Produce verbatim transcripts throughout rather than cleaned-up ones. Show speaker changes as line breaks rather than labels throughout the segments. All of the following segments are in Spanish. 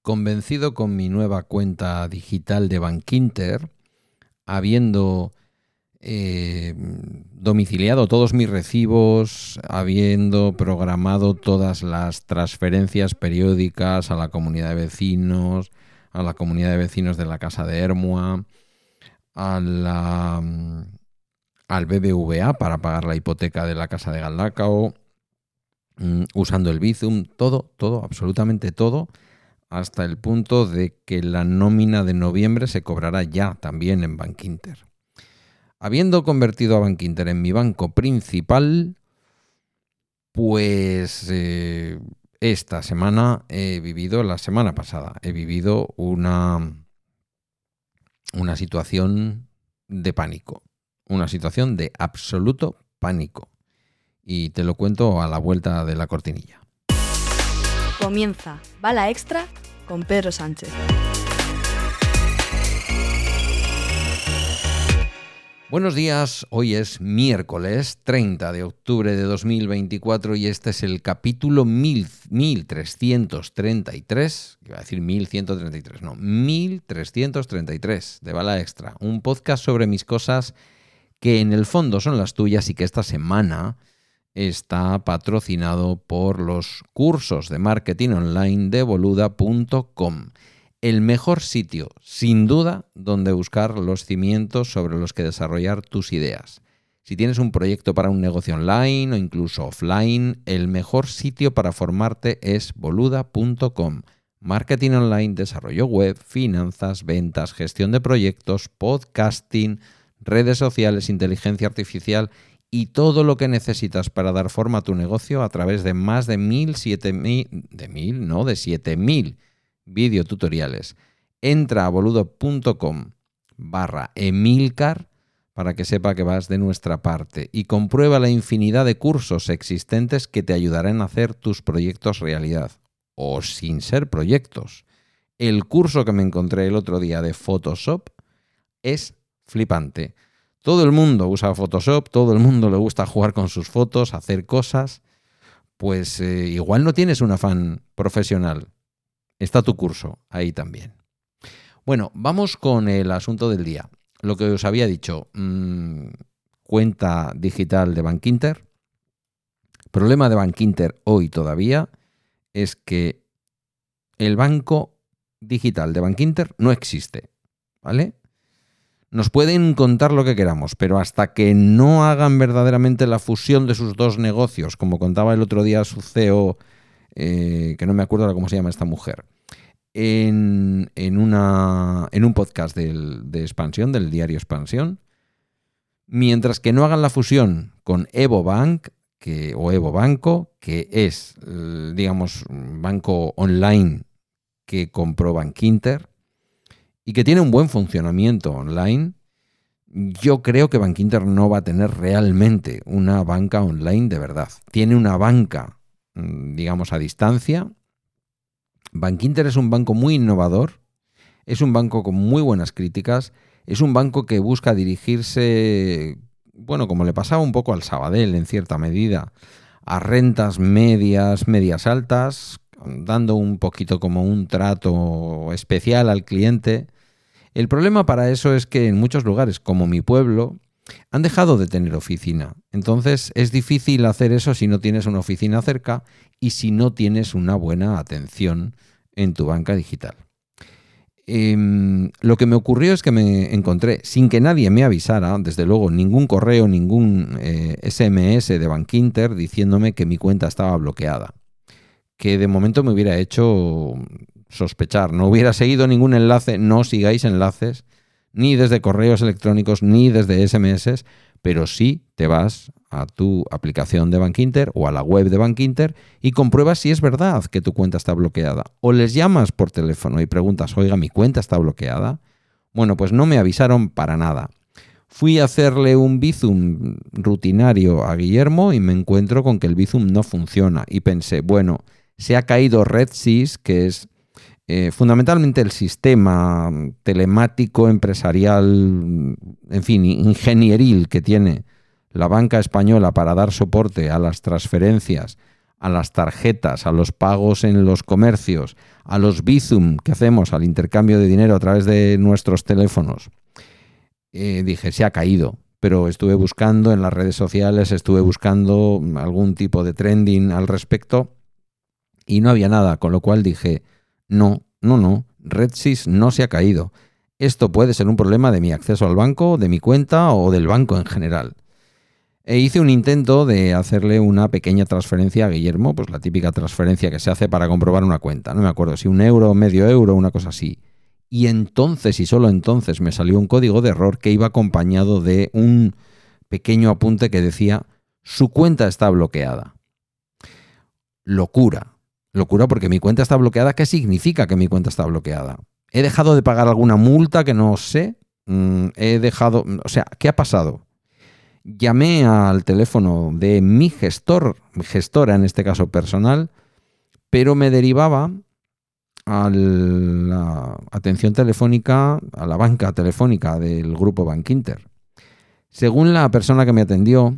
convencido con mi nueva cuenta digital de Bankinter, habiendo eh, domiciliado todos mis recibos, habiendo programado todas las transferencias periódicas a la comunidad de vecinos, a la comunidad de vecinos de la Casa de Ermua, a la, al B B V A para pagar la hipoteca de la Casa de Galdacao, usando el Bizum, todo, todo, absolutamente todo, hasta el punto de que la nómina de noviembre se cobrará ya también en Bankinter. Habiendo convertido a Bankinter en mi banco principal, pues eh, esta semana he vivido, la semana pasada, he vivido una, una situación de pánico, una situación de absoluto pánico. Y te lo cuento a la vuelta de la cortinilla.
Comienza Bala Extra con Pedro Sánchez.
Buenos días, hoy es miércoles treinta de octubre de dos mil veinticuatro y este es el capítulo mil trescientos treinta y tres, iba a decir mil ciento treinta y tres, no, mil trescientos treinta y tres de Bala Extra, un podcast sobre mis cosas que en el fondo son las tuyas y que esta semana está patrocinado por los cursos de marketing online de boluda punto com. El mejor sitio, sin duda, donde buscar los cimientos sobre los que desarrollar tus ideas. Si tienes un proyecto para un negocio online o incluso offline, el mejor sitio para formarte es boluda punto com. Marketing online, desarrollo web, finanzas, ventas, gestión de proyectos, podcasting, redes sociales, inteligencia artificial y todo lo que necesitas para dar forma a tu negocio a través de más de mil, siete mil, de mil, no, de siete mil videotutoriales. Entra a boludo punto com barra Emilcar para que sepa que vas de nuestra parte y comprueba la infinidad de cursos existentes que te ayudarán a hacer tus proyectos realidad o sin ser proyectos. El curso que me encontré el otro día de Photoshop es flipante. Todo el mundo usa Photoshop, todo el mundo le gusta jugar con sus fotos, hacer cosas. Pues eh, igual no tienes un afán profesional. Está tu curso ahí también. Bueno, vamos con el asunto del día. Lo que os había dicho, mmm, cuenta digital de Bankinter. Problema de Bankinter hoy todavía es que el banco digital de Bankinter no existe, ¿vale? Nos pueden contar lo que queramos, pero hasta que no hagan verdaderamente la fusión de sus dos negocios, como contaba el otro día su C E O, eh, que no me acuerdo ahora cómo se llama esta mujer, en, en, una, en un podcast del, de Expansión, del diario Expansión, mientras que no hagan la fusión con Evo Bank, que, o Evo Banco, que es, digamos, un banco online que compró Bankinter, y que tiene un buen funcionamiento online, yo creo que Bankinter no va a tener realmente una banca online de verdad. Tiene una banca, digamos, a distancia. Bankinter es un banco muy innovador, es un banco con muy buenas críticas, es un banco que busca dirigirse, bueno, como le pasaba un poco al Sabadell en cierta medida, a rentas medias, medias altas, dando un poquito como un trato especial al cliente. El problema para eso es que en muchos lugares, como mi pueblo, han dejado de tener oficina. Entonces es difícil hacer eso si no tienes una oficina cerca y si no tienes una buena atención en tu banca digital. Eh, lo que me ocurrió es que me encontré, sin que nadie me avisara, desde luego ningún correo, ningún eh, S M S de Bankinter diciéndome que mi cuenta estaba bloqueada, que de momento me hubiera hecho sospechar. No hubiera seguido ningún enlace, no sigáis enlaces, ni desde correos electrónicos, ni desde S M S, pero sí te vas a tu aplicación de Bankinter o a la web de Bankinter y compruebas si es verdad que tu cuenta está bloqueada. O les llamas por teléfono y preguntas, oiga, ¿mi cuenta está bloqueada? Bueno, pues no me avisaron para nada. Fui a hacerle un Bizum rutinario a Guillermo y me encuentro con que el Bizum no funciona. Y pensé, bueno, se ha caído RedSys, que es eh, fundamentalmente el sistema telemático empresarial, en fin, ingenieril que tiene la banca española para dar soporte a las transferencias a las tarjetas, a los pagos en los comercios, a los Bizum que hacemos, al intercambio de dinero a través de nuestros teléfonos, eh, dije, se ha caído. Pero estuve buscando en las redes sociales, estuve buscando algún tipo de trending al respecto y no había nada, con lo cual dije, no, no, no, RedSys no se ha caído. Esto puede ser un problema de mi acceso al banco, de mi cuenta o del banco en general. E hice un intento de hacerle una pequeña transferencia a Guillermo, pues la típica transferencia que se hace para comprobar una cuenta. No me acuerdo si un euro, medio euro, una cosa así. Y entonces, y solo entonces, me salió un código de error que iba acompañado de un pequeño apunte que decía, su cuenta está bloqueada. Locura. Locura porque mi cuenta está bloqueada. ¿Qué significa que mi cuenta está bloqueada? ¿He dejado de pagar alguna multa que no sé? ¿He dejado...? O sea, ¿qué ha pasado? Llamé al teléfono de mi gestor, mi gestora en este caso personal, pero me derivaba a la atención telefónica, a la banca telefónica del grupo Bankinter. Según la persona que me atendió,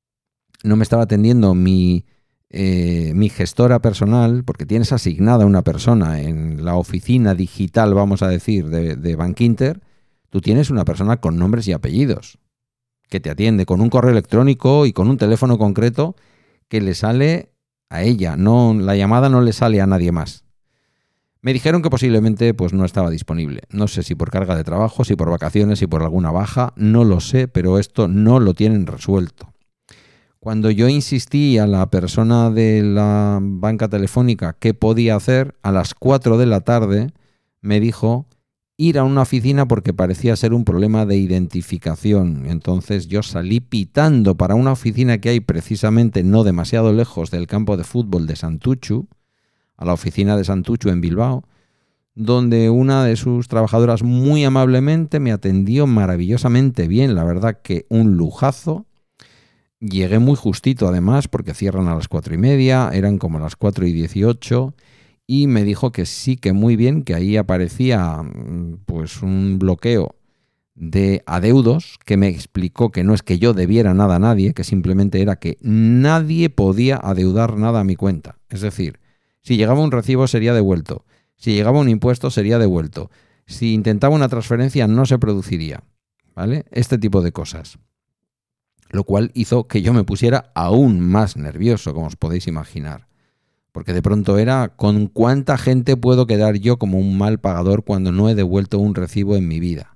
no me estaba atendiendo mi, eh, mi gestora personal, porque tienes asignada una persona en la oficina digital, vamos a decir, de, de Bankinter. Tú tienes una persona con nombres y apellidos que te atiende con un correo electrónico y con un teléfono concreto que le sale a ella. No, la llamada no le sale a nadie más. Me dijeron que posiblemente pues, no estaba disponible. No sé si por carga de trabajo, si por vacaciones, si por alguna baja, no lo sé, pero esto no lo tienen resuelto. Cuando yo insistí a la persona de la banca telefónica qué podía hacer, a las cuatro de la tarde me dijo ir a una oficina porque parecía ser un problema de identificación. Entonces yo salí pitando para una oficina que hay precisamente no demasiado lejos del campo de fútbol de Santuchu, a la oficina de Santuchu en Bilbao, donde una de sus trabajadoras muy amablemente me atendió maravillosamente bien, la verdad que un lujazo. Llegué muy justito además porque cierran a las cuatro y media, eran como las cuatro y dieciocho, y me dijo que sí, que muy bien, que ahí aparecía pues un bloqueo de adeudos, que me explicó que no es que yo debiera nada a nadie, que simplemente era que nadie podía adeudar nada a mi cuenta. Es decir, si llegaba un recibo sería devuelto, si llegaba un impuesto sería devuelto, si intentaba una transferencia no se produciría, ¿vale? Este tipo de cosas. Lo cual hizo que yo me pusiera aún más nervioso, como os podéis imaginar. Porque de pronto era, ¿con cuánta gente puedo quedar yo como un mal pagador cuando no he devuelto un recibo en mi vida?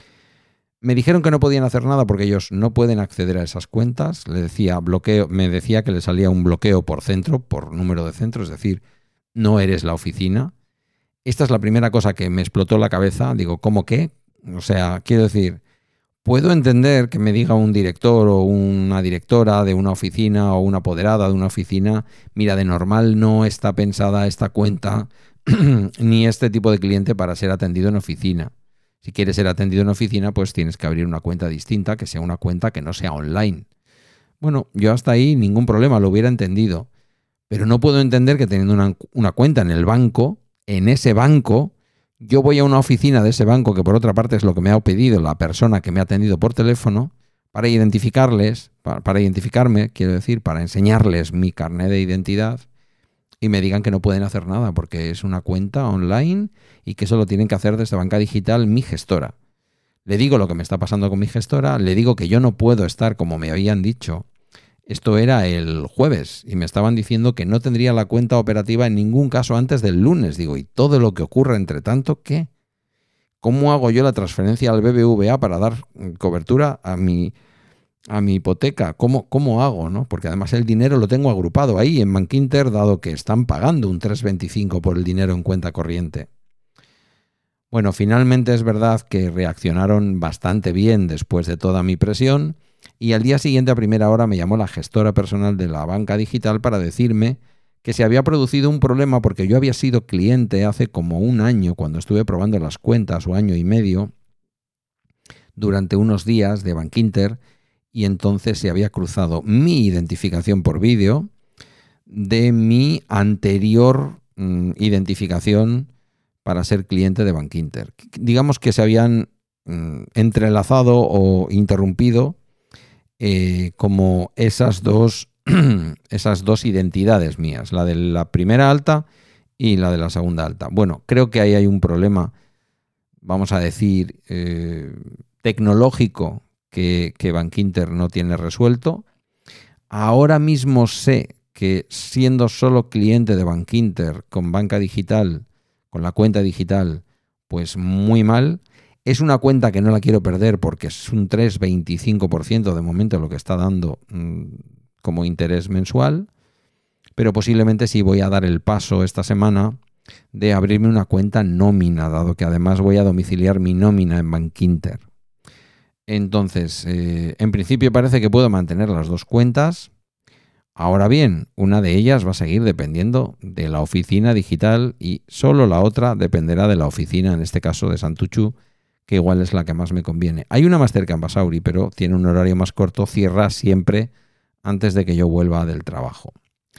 Me dijeron que no podían hacer nada porque ellos no pueden acceder a esas cuentas. Le decía bloqueo, me decía que le salía un bloqueo por centro, por número de centro, es decir, no eres la oficina. Esta es la primera cosa que me explotó la cabeza. Digo, ¿cómo qué? O sea, quiero decir, puedo entender que me diga un director o una directora de una oficina o una apoderada de una oficina, mira, de normal no está pensada esta cuenta ni este tipo de cliente para ser atendido en oficina. Si quieres ser atendido en oficina, pues tienes que abrir una cuenta distinta, que sea una cuenta que no sea online. Bueno, yo hasta ahí ningún problema, lo hubiera entendido. Pero no puedo entender que teniendo una, una cuenta en el banco, en ese banco, yo voy a una oficina de ese banco, que por otra parte es lo que me ha pedido la persona que me ha atendido por teléfono, para identificarles, para, para identificarme, quiero decir, para enseñarles mi carnet de identidad, y me digan que no pueden hacer nada porque es una cuenta online y que eso lo tienen que hacer desde Banca Digital mi gestora. Le digo lo que me está pasando con mi gestora, le digo que yo no puedo estar como me habían dicho. Esto era el jueves y me estaban diciendo que no tendría la cuenta operativa en ningún caso antes del lunes. Digo, ¿y todo lo que ocurre entre tanto qué? ¿Cómo hago yo la transferencia al B B V A para dar cobertura a mi, a mi hipoteca? ¿Cómo, cómo hago, no? Porque además el dinero lo tengo agrupado ahí en Bankinter, dado que están pagando un tres veinticinco por el dinero en cuenta corriente. Bueno, finalmente es verdad que reaccionaron bastante bien después de toda mi presión. Y al día siguiente a primera hora me llamó la gestora personal de la banca digital para decirme que se había producido un problema porque yo había sido cliente hace como un año cuando estuve probando las cuentas, o año y medio, durante unos días de Bankinter, y entonces se había cruzado mi identificación por vídeo de mi anterior mmm, identificación para ser cliente de Bankinter. Digamos que se habían mmm, entrelazado o interrumpido Eh, como esas dos esas dos identidades mías, la de la primera alta y la de la segunda alta. Bueno, creo que ahí hay un problema, vamos a decir, eh, tecnológico que, que Bankinter no tiene resuelto. Ahora mismo sé que siendo solo cliente de Bankinter con banca digital, con la cuenta digital, pues muy mal. Es una cuenta que no la quiero perder porque es un tres coma veinticinco por ciento de momento lo que está dando mmm, como interés mensual, pero posiblemente sí voy a dar el paso esta semana de abrirme una cuenta nómina, dado que además voy a domiciliar mi nómina en Bankinter. Entonces, eh, en principio parece que puedo mantener las dos cuentas. Ahora bien, una de ellas va a seguir dependiendo de la oficina digital y solo la otra dependerá de la oficina, en este caso de Santuchu, que igual es la que más me conviene. Hay una más cerca en Basauri, pero tiene un horario más corto, cierra siempre antes de que yo vuelva del trabajo.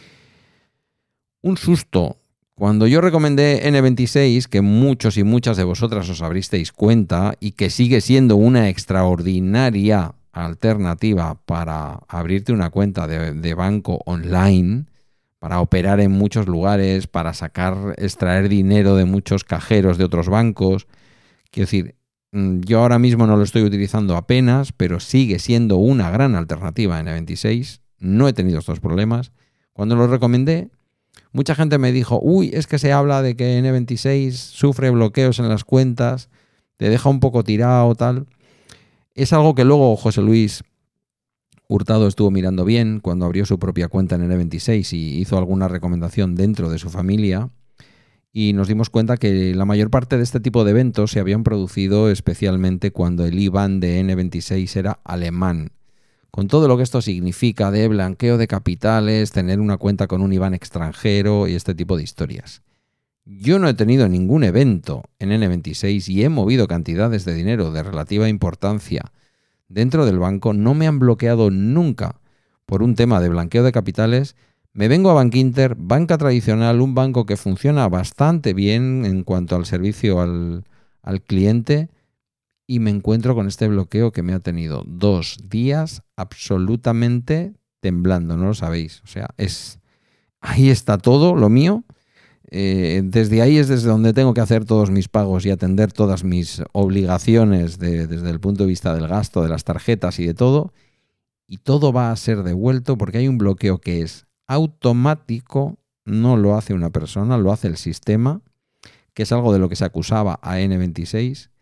Un susto. Cuando yo recomendé ene veintiséis, que muchos y muchas de vosotras os abristeis cuenta y que sigue siendo una extraordinaria alternativa para abrirte una cuenta de, de banco online, para operar en muchos lugares, para sacar, extraer dinero de muchos cajeros de otros bancos. Quiero decir, yo ahora mismo no lo estoy utilizando apenas, pero sigue siendo una gran alternativa ene veintiséis. No he tenido estos problemas. Cuando lo recomendé, mucha gente me dijo, uy, es que se habla de que ene veintiséis sufre bloqueos en las cuentas, te deja un poco tirado, tal. Es algo que luego José Luis Hurtado estuvo mirando bien cuando abrió su propia cuenta en ene veintiséis y hizo alguna recomendación dentro de su familia, y nos dimos cuenta que la mayor parte de este tipo de eventos se habían producido especialmente cuando el I B A N de ene veintiséis era alemán. Con todo lo que esto significa de blanqueo de capitales, tener una cuenta con un I B A N extranjero y este tipo de historias. Yo no he tenido ningún evento en ene veintiséis y he movido cantidades de dinero de relativa importancia dentro del banco. No me han bloqueado nunca por un tema de blanqueo de capitales. Me vengo a Bankinter, banca tradicional, un banco que funciona bastante bien en cuanto al servicio al, al cliente, y me encuentro con este bloqueo que me ha tenido dos días absolutamente temblando, no lo sabéis. O sea, es ahí está todo lo mío. Eh, desde ahí es desde donde tengo que hacer todos mis pagos y atender todas mis obligaciones de, desde el punto de vista del gasto, de las tarjetas y de todo. Y todo va a ser devuelto porque hay un bloqueo que es automático, no lo hace una persona, lo hace el sistema, que es algo de lo que se acusaba a ene veintiséis,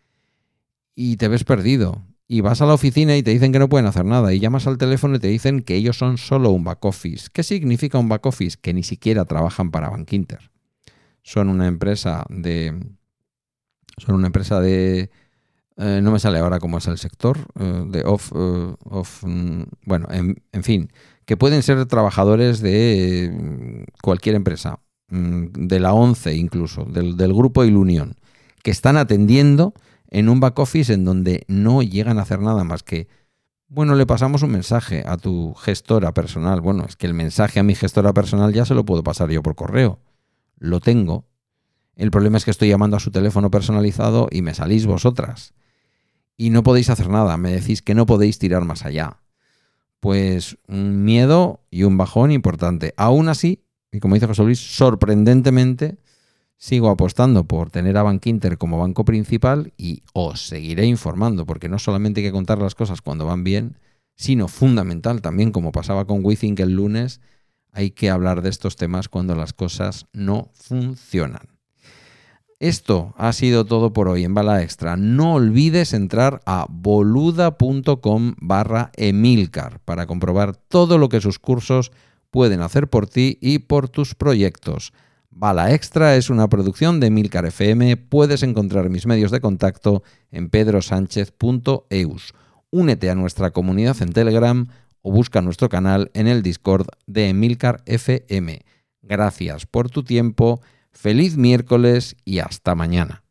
y te ves perdido. Y vas a la oficina y te dicen que no pueden hacer nada, y llamas al teléfono y te dicen que ellos son solo un back office. ¿Qué significa un back office? Que ni siquiera trabajan para Bankinter. Son una empresa de... Son una empresa de... Eh, no me sale ahora cómo es el sector, eh, de off... Uh, off mm, bueno, en, en fin, que pueden ser trabajadores de eh, cualquier empresa, mm, de la ONCE incluso, del, del grupo Ilunion, que están atendiendo en un back office en donde no llegan a hacer nada más que, bueno, le pasamos un mensaje a tu gestora personal. Bueno, es que el mensaje a mi gestora personal ya se lo puedo pasar yo por correo. Lo tengo. El problema es que estoy llamando a su teléfono personalizado y me salís vosotras. Y no podéis hacer nada. Me decís que no podéis tirar más allá. Pues un miedo y un bajón importante. Aún así, y como dice José Luis, sorprendentemente sigo apostando por tener a Bankinter como banco principal, y os seguiré informando, porque no solamente hay que contar las cosas cuando van bien, sino fundamental también, como pasaba con WeThink el lunes, hay que hablar de estos temas cuando las cosas no funcionan. Esto ha sido todo por hoy en Bala Extra. No olvides entrar a boluda.com barra Emilcar para comprobar todo lo que sus cursos pueden hacer por ti y por tus proyectos. Bala Extra es una producción de Emilcar efe eme. Puedes encontrar mis medios de contacto en pedro sánchez punto eus. Únete a nuestra comunidad en Telegram o busca nuestro canal en el Discord de Emilcar efe eme. Gracias por tu tiempo, feliz miércoles y hasta mañana.